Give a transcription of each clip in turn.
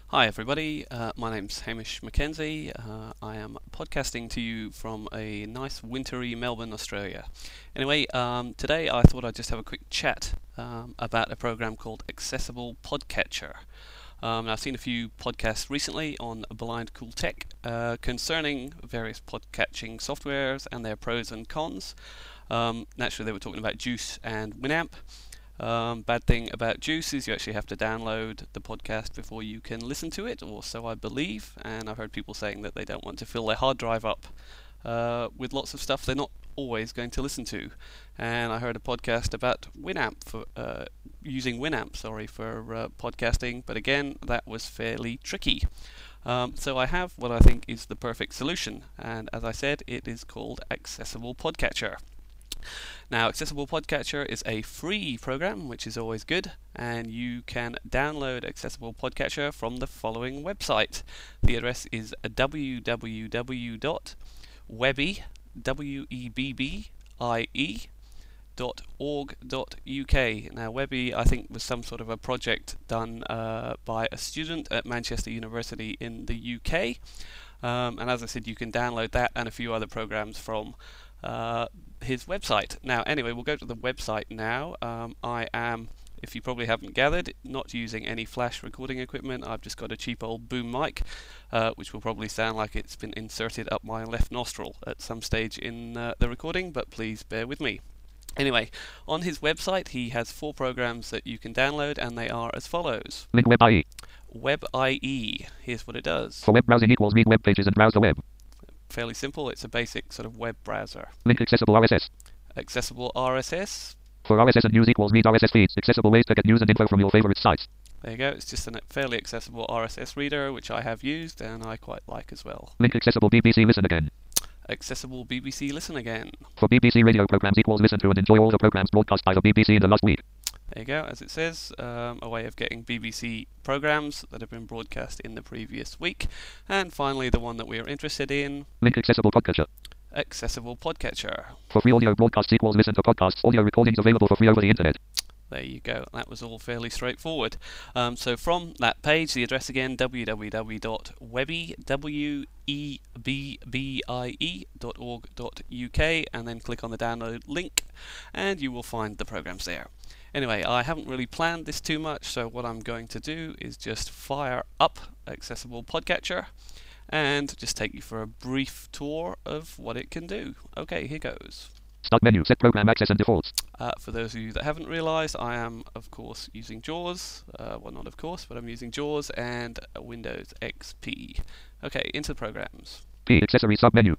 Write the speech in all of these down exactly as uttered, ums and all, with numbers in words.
Hi everybody, uh, my name's Hamish Mackenzie. Uh, I am podcasting to you from a nice wintry Melbourne, Australia. Anyway, um, today I thought I'd just have a quick chat um, about a program called Accessible Podcatcher. Um, I've seen a few podcasts recently on Blind Cool Tech uh, concerning various podcatching softwares and their pros and cons. Um, naturally they were talking about Juice and Winamp. Um, bad thing about Juice is you actually have to download the podcast before you can listen to it, or so I believe, and I've heard people saying that they don't want to fill their hard drive up uh, with lots of stuff they're not always going to listen to. And I heard a podcast about Winamp for uh, using Winamp, sorry, for uh, podcasting, but again, that was fairly tricky. Um, so I have what I think is the perfect solution, and as I said, it is called Accessible Podcatcher. Now, Accessible Podcatcher is a free program, which is always good, and you can download Accessible Podcatcher from the following website. The address is w w w dot webby, W E B B I E, dot org dot U K. Now, Webby, I think, was some sort of a project done uh, by a student at Manchester University in the U K, um, and as I said, you can download that and a few other programs from uh, his website. Now, anyway, we'll go to the website now. Um, I am, if you probably haven't gathered, not using any flash recording equipment. I've just got a cheap old boom mic, uh, which will probably sound like it's been inserted up my left nostril at some stage in uh, the recording, but please bear with me. Anyway, on his website, he has four programs that you can download, and they are as follows. Link WebIE. WebIE. Here's what it does. For web browsing equals read web pages and browse the web. Fairly simple. It's a basic sort of web browser. Link accessible R S S. Accessible R S S. For R S S and news equals read R S S feeds. Accessible ways to get news and info from your favorite sites. There you go. It's just a fairly accessible R S S reader, which I have used and I quite like as well. Link accessible B B C listen again. Accessible B B C listen again. For B B C radio programs equals listen to and enjoy all the programs broadcast by the B B C in the last week. There you go, as it says, um, a way of getting B B C programs that have been broadcast in the previous week. And finally, the one that we are interested in. Link accessible podcatcher. Accessible Podcatcher. For free audio broadcasts equals listen to podcasts. Audio recordings available for free over the internet. There you go. That was all fairly straightforward. Um, so from that page, the address again, w w w dot webby, W E B B I E, dot org dot U K, and then click on the download link, and you will find the programs there. Anyway, I haven't really planned this too much, so what I'm going to do is just fire up Accessible Podcatcher and just take you for a brief tour of what it can do. Okay, here goes. Start menu, set program access and defaults. Uh, for those of you that haven't realised, I am, of course, using JAWS. Uh, well, not of course, but I'm using JAWS and Windows X P. Okay, into the programs. P, accessory submenu.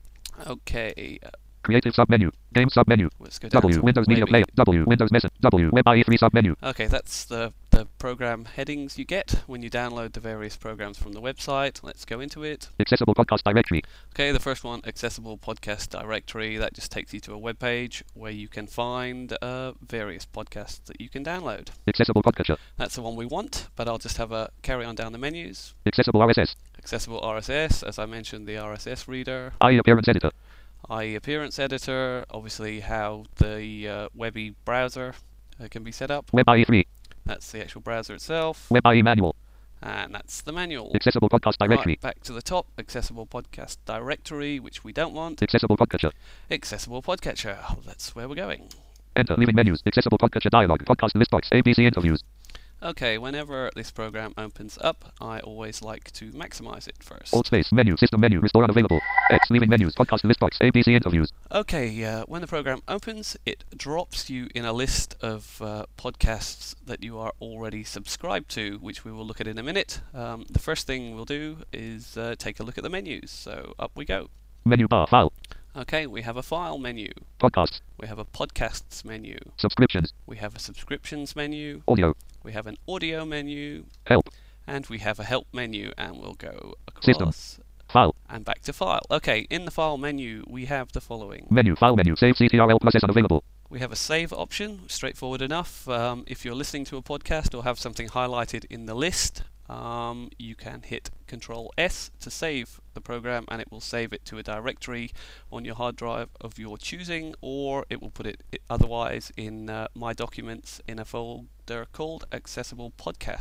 Okay. Uh, Creative submenu. Game submenu. Let's go down W, to Windows Media Webby. Player. W, Windows Message. W, WebIE three submenu. Okay, that's the, the program headings you get when you download the various programs from the website. Let's go into it. Accessible podcast directory. Okay, the first one, Accessible Podcast Directory. That just takes you to a web page where you can find uh, various podcasts that you can download. Accessible podcatcher. That's the one we want, but I'll just have a carry on down the menus. Accessible R S S. Accessible R S S, as I mentioned, the R S S reader. I E appearance editor. I E appearance editor, obviously how the uh, Webby browser uh, can be set up. WebIE three. That's the actual browser itself. WebIE manual. And that's the manual. Accessible podcast directory. Right, back to the top, Accessible Podcast Directory, which we don't want. Accessible podcatcher. Accessible Podcatcher, oh, that's where we're going. Enter leaving menus. Accessible podcatcher dialog. Podcast list box. A B C interviews. Okay, whenever this program opens up, I always like to maximize it first. Alt space menu. System menu. Restore unavailable. X leaving menus. Podcast list box. A B C interviews. Okay, uh, when the program opens, it drops you in a list of uh, podcasts that you are already subscribed to, which we will look at in a minute. Um, the first thing we'll do is uh, take a look at the menus. So up we go. Menu bar. File. Okay, we have a file menu. Podcasts. We have a podcasts menu. Subscriptions. We have a subscriptions menu. Audio. We have an audio menu. Help. And we have a help menu, and we'll go across. System. File. And back to file. Okay, in the file menu, we have the following. Menu. File menu. Save C T R L plus S unavailable. We have a save option, straightforward enough. Um, if you're listening to a podcast or have something highlighted in the list, um, you can hit Control S to save the program, and it will save it to a directory on your hard drive of your choosing, or it will put it, it otherwise in uh, My Documents in a folder called Accessible Podcast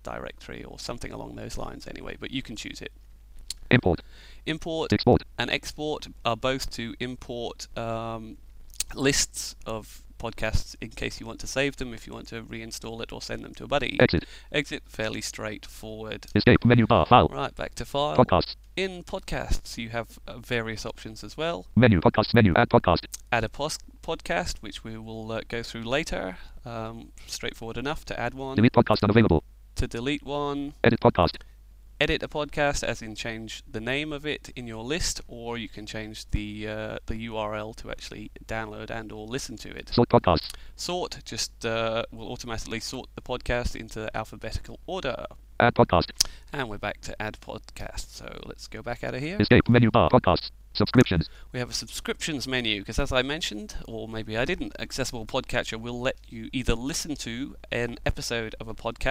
directory or something along those lines anyway, but you can choose it. Import. Import Export. and export are both to import um, lists of podcasts in case you want to save them, if you want to reinstall it or send them to a buddy. Exit. Exit, fairly straightforward. Escape menu bar. File. Right, back to file. Podcasts. In podcasts, you have uh, various options as well. Menu. Podcasts menu. Add podcast. Add a pos- podcast, which we will uh, go through later. Um, straightforward enough to add one. Delete podcast unavailable. To delete one. Edit podcast. Edit a podcast, as in change the name of it in your list, or you can change the uh, the U R L to actually download and or listen to it. Sort podcasts. Sort just uh, will automatically sort the podcast into alphabetical order. Add podcast. And we're back to add podcast. So let's go back out of here. Escape menu bar. Podcasts. Subscriptions. We have a subscriptions menu because, as I mentioned, or maybe I didn't, Accessible Podcatcher will let you either listen to an episode of a podcast